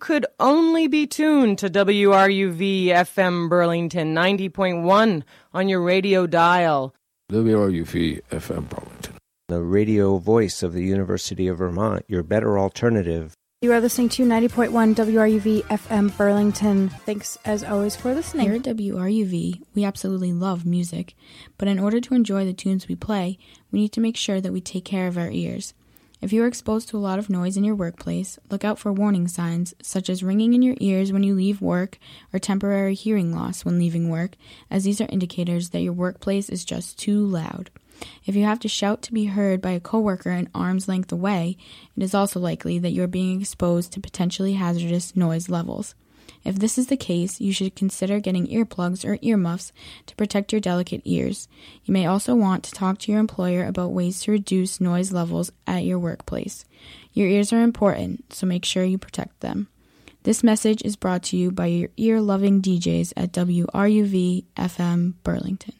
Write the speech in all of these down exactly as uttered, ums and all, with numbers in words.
could only be tuned to W R U V F M Burlington ninety point one on your radio dial. W R U V F M Burlington, the radio voice of the University of Vermont, your better alternative. You are listening to ninety point one W R U V F M Burlington. Thanks, as always, for listening. Here at W R U V, we absolutely love music, but in order to enjoy the tunes we play, we need to make sure that we take care of our ears. If you are exposed to a lot of noise in your workplace, look out for warning signs, such as ringing in your ears when you leave work or temporary hearing loss when leaving work, as these are indicators that your workplace is just too loud. If you have to shout to be heard by a coworker an arm's length away, it is also likely that you are being exposed to potentially hazardous noise levels. If this is the case, you should consider getting earplugs or earmuffs to protect your delicate ears. You may also want to talk to your employer about ways to reduce noise levels at your workplace. Your ears are important, so make sure you protect them. This message is brought to you by your ear-loving D Js at W R U V F M Burlington.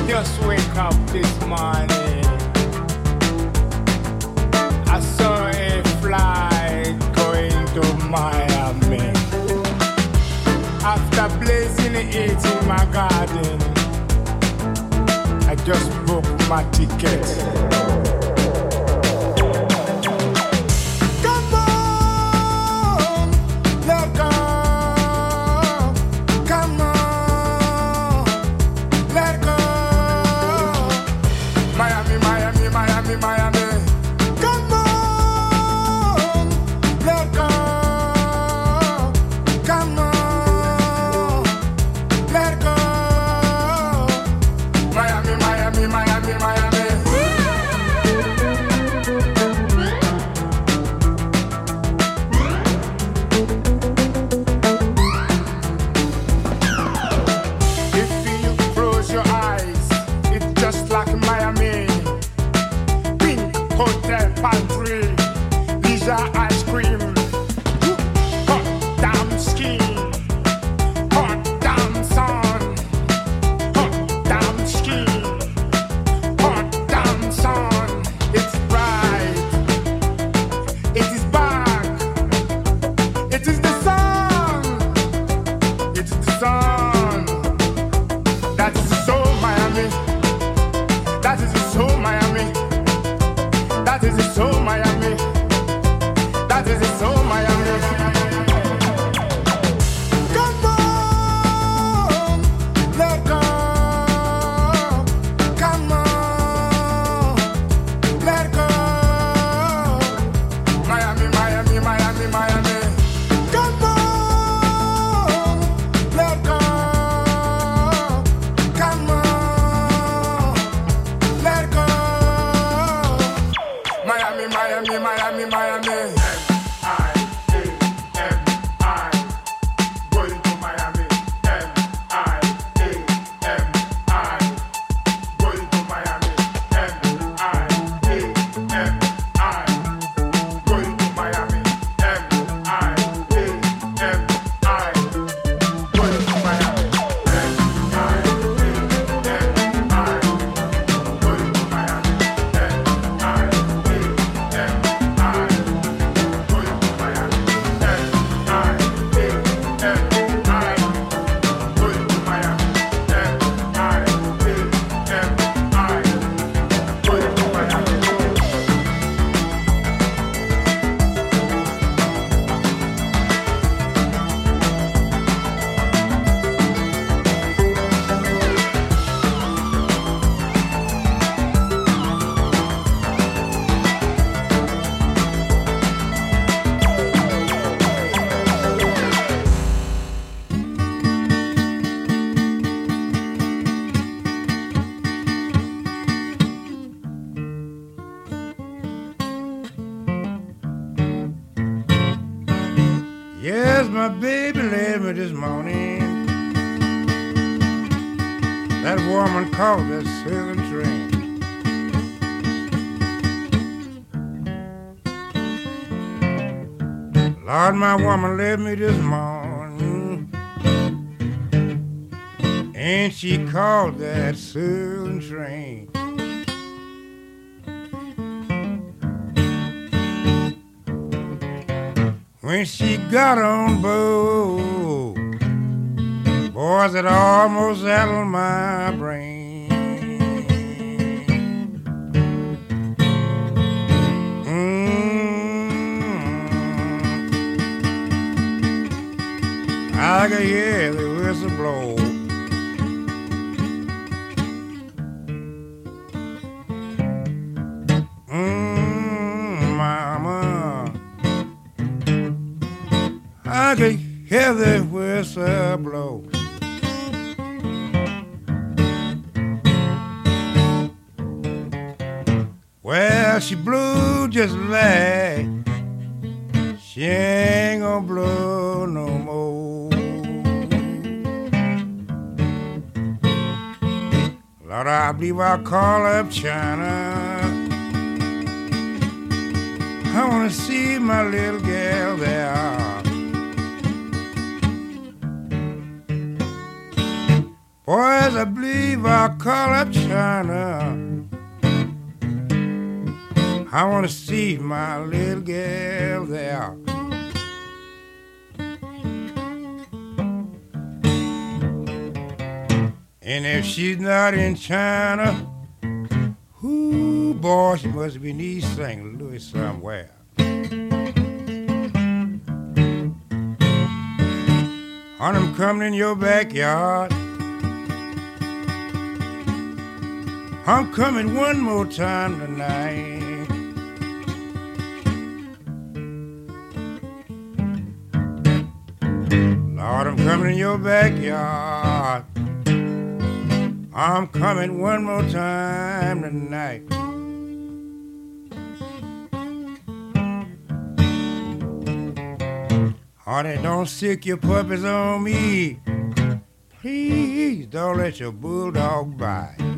just wake up this morning. I saw a flight going to Miami. After blazing it in my garden, I just booked my ticket. Called that southern train. Lord, my woman left me this morning, and she called that southern train. When she got on board, boys, it almost settled my brain. I could hear the whistle blow. Mmm, mama, I could hear the whistle blow. Well, she blew just like she ain't gonna blow no more. Lord, I believe I'll call up China. I wanna see my little girl there. Boys, I believe I'll call up China. I want to see my little girl there. And if she's not in China, ooh, boy, she must be in East Saint Louis somewhere. On I'm coming in your backyard. I'm coming one more time tonight. Lord, I'm coming in your backyard. I'm coming one more time tonight. Honey, don't sick your puppies on me. Please don't let your bulldog bite.